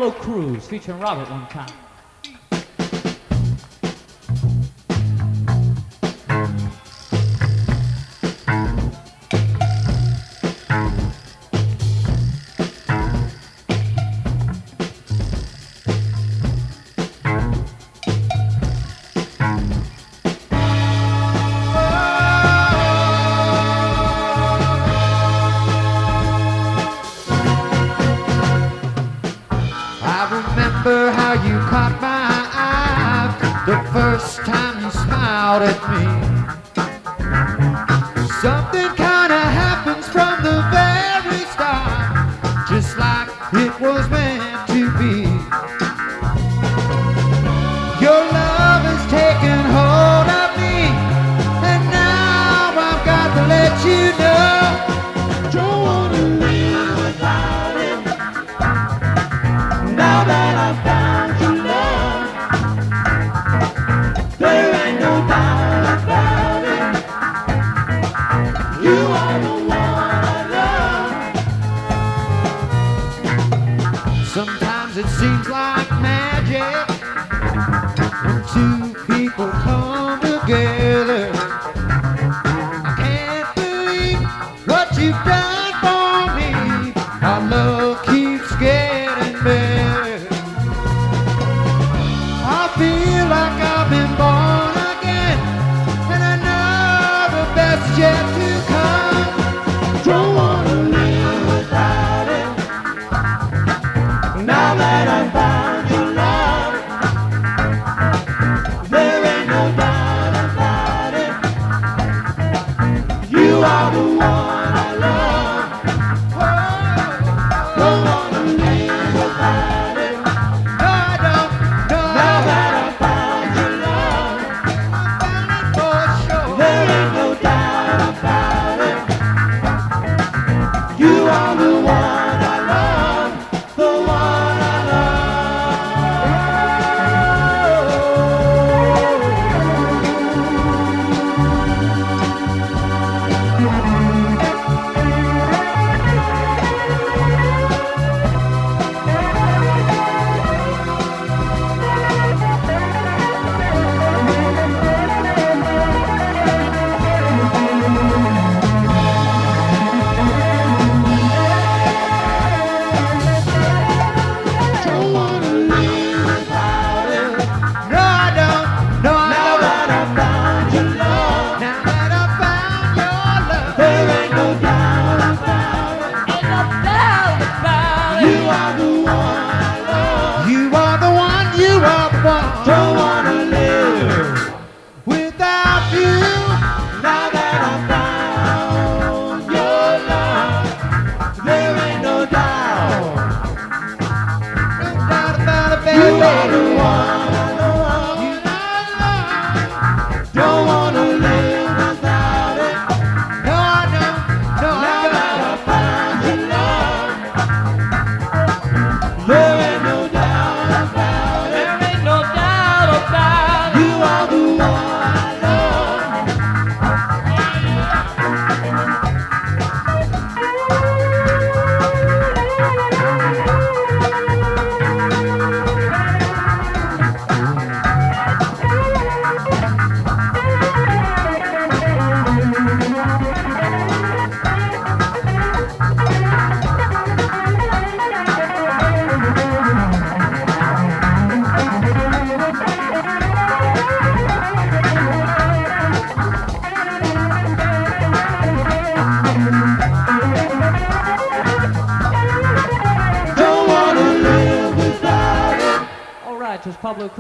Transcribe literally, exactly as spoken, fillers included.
Pablo Cruz featuring Robert one time. Remember how you caught my eye the first time you smiled at me. Something kinda happens from the very start, just like it was meant to be. Your love has taken hold of me, and now I've got to let you know, don't wanna live without it. Now that I found your love, there ain't no doubt about it. You are the one I love. Sometimes it seems like magic when two people come together. I can't believe what you've done for me. Our love keeps getting better. I feel like I've been born again, and I know the best is yet to come. Don't wanna live without it. Now that I found your love, there ain't no doubt about it. You are the one I love. Oh, don't wanna live without it. No, I don't. No, now that I found your love, I found it for sure. There ain't no doubt about it. You are the one I love, the one I love. Don't wanna live without it. No, I don't. No, I now don't. That I found your love. Now that I found your love. There ain't no doubt about it. Ain't no doubt about it. You are the one I love. You are the one. You are the one. Don't wanna live without you. Now that I found your love, there ain't no doubt. No doubt about it, baby. You are the one I love. You are the one. Don't wanna live without it. No, I don't. No, I don't. Now that I found your love, there ain't no doubt about it. There ain't no doubt about it. You are the one I love. Don't wanna live without it. All right, just Pablo Cruz.